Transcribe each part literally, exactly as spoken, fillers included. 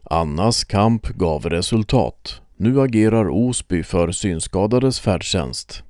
Annas kamp gav resultat. Nu agerar Osby för synskadades färdtjänst.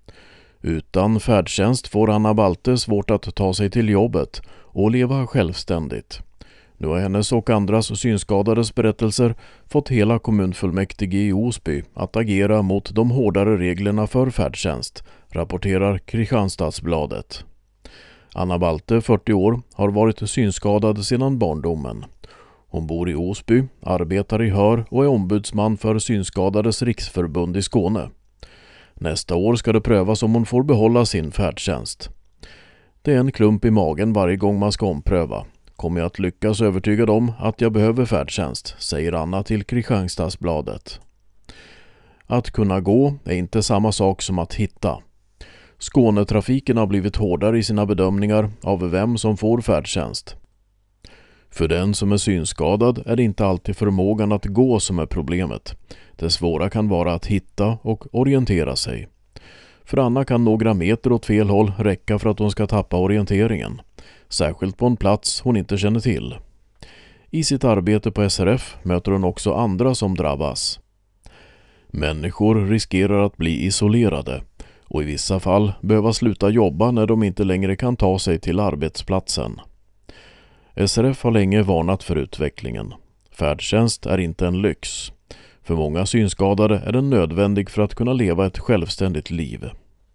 Utan färdtjänst får Anna Balte svårt att ta sig till jobbet och leva självständigt. Nu har hennes och andras synskadades berättelser fått hela kommunfullmäktige i Osby att agera mot de hårdare reglerna för färdtjänst, rapporterar Kristianstadsbladet. Anna Balte, fyrtio år, har varit synskadad sedan barndomen. Hon bor i Osby, arbetar i Hör och är ombudsman för Synskadades riksförbund i Skåne. Nästa år ska det prövas om hon får behålla sin färdtjänst. Det är en klump i magen varje gång man ska ompröva. Kommer jag att lyckas övertyga dem att jag behöver färdtjänst, säger Anna till Kristianstadsbladet. Att kunna gå är inte samma sak som att hitta. Skånetrafiken har blivit hårdare i sina bedömningar av vem som får färdtjänst. För den som är synskadad är det inte alltid förmågan att gå som är problemet. Det svåra kan vara att hitta och orientera sig. För Anna kan några meter åt fel håll räcka för att hon ska tappa orienteringen. Särskilt på en plats hon inte känner till. I sitt arbete på S R F möter hon också andra som drabbas. Människor riskerar att bli isolerade och i vissa fall behöva sluta jobba när de inte längre kan ta sig till arbetsplatsen. S R F har länge varnat för utvecklingen. Färdtjänst är inte en lyx. För många synskadade är den nödvändig för att kunna leva ett självständigt liv.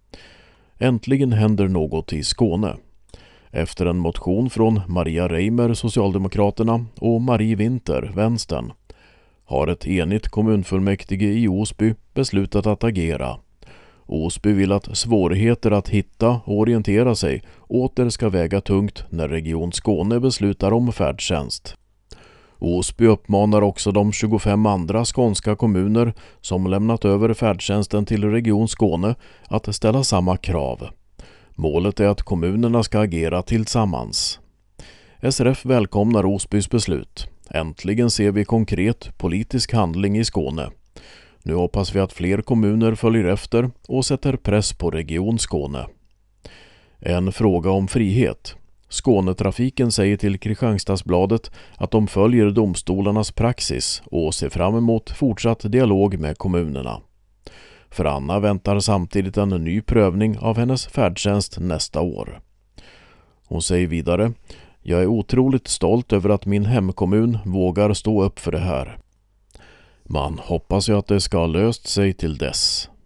Äntligen händer något i Skåne. Efter en motion från Maria Reimer, Socialdemokraterna, och Marie Winter, Vänstern, har ett enigt kommunfullmäktige i Osby beslutat att agera. Osby vill att svårigheter att hitta och orientera sig åter ska väga tungt när Region Skåne beslutar om färdtjänst. Osby uppmanar också de tjugofem andra skånska kommuner som lämnat över färdtjänsten till Region Skåne att ställa samma krav. Målet är att kommunerna ska agera tillsammans. S R F välkomnar Osbys beslut. Äntligen ser vi konkret politisk handling i Skåne. Nu hoppas vi att fler kommuner följer efter och sätter press på Region Skåne. En fråga om frihet. Skånetrafiken säger till Kristianstadsbladet att de följer domstolarnas praxis och ser fram emot fortsatt dialog med kommunerna. För Anna väntar samtidigt en ny prövning av hennes färdtjänst nästa år. Hon säger vidare: "Jag är otroligt stolt över att min hemkommun vågar stå upp för det här. Man hoppas ju att det ska ha löst sig till dess."